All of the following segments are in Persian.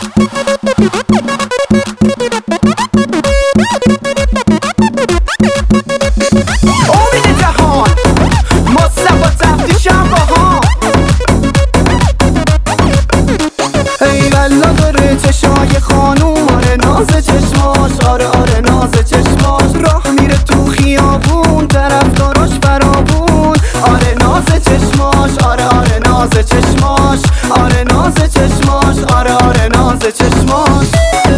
امید جهان مصطفی تفتیشم باها. ای والله داره چشای خانوم، آره ناز چشماش، آره آره ناز چشماش. راه میره تو خیابون طرفداراش فراوون، آره ناز چشماش، آره آره ناز چشماش، آره ناز چشماش، آره آره ناز چشماش.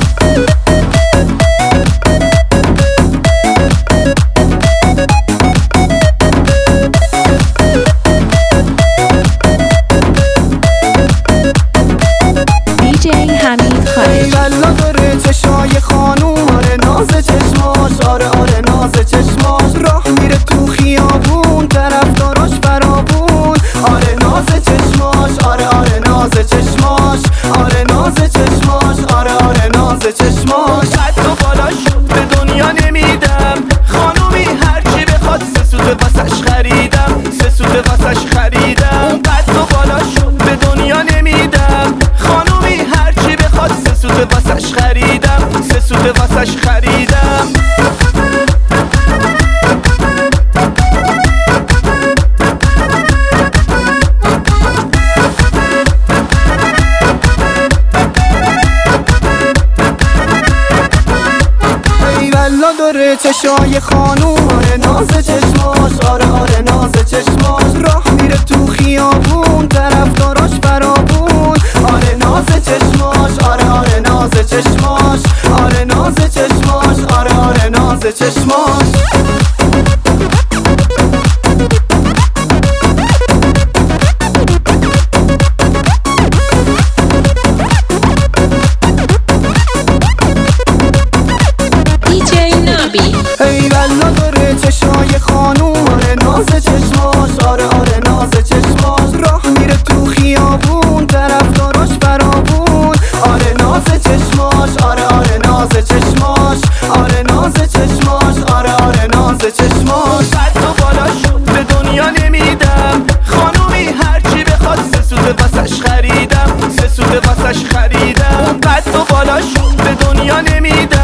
ای والله داره چشای خانوم، آره ناز چشماش، آره آره ناز چشماش. راه میره تو خیابون طرفداراش فراوون، آره ناز چشماش، آره آره ناز چشماش، آره ناز چشماش، آره آره ناز چشماش. قد و بالاشو به دنیا نمیدم، خانومی هرچی بخواد سه سوت واسش خریدم، سه سوت واسش خریدم. اون قد و بالاشو به دنیا نمیدم، خانومی هرچی بخواد سه سوت واسش خریدم، سه سوت واسش خریدم. ای والله داره چشای خانوم، آره ناز چشماش، آره آره ناز چشماش. راه میره تو خیابون طرفداراش فراوون، آره ناز چشماش، آره آره ناز چشماش، آره ناز چشماش، آره آره ناز چشماش. ای والله داره چشای خانوم، آره ناز چشماش، آره آره ناز چشماش. راه میره تو خیابون طرفداراش فراوون، آره ناز چشماش، آره آره ناز چشماش، آره ناز چشماش، آره آره ناز چشماش. قد و بالاشو به دنیا نمیدم، خانومی هرچی بخواد سه سوت واسش خریدم، سه سوت واسش خریدم. اون قد و بالاشو به دنیا نمیدم،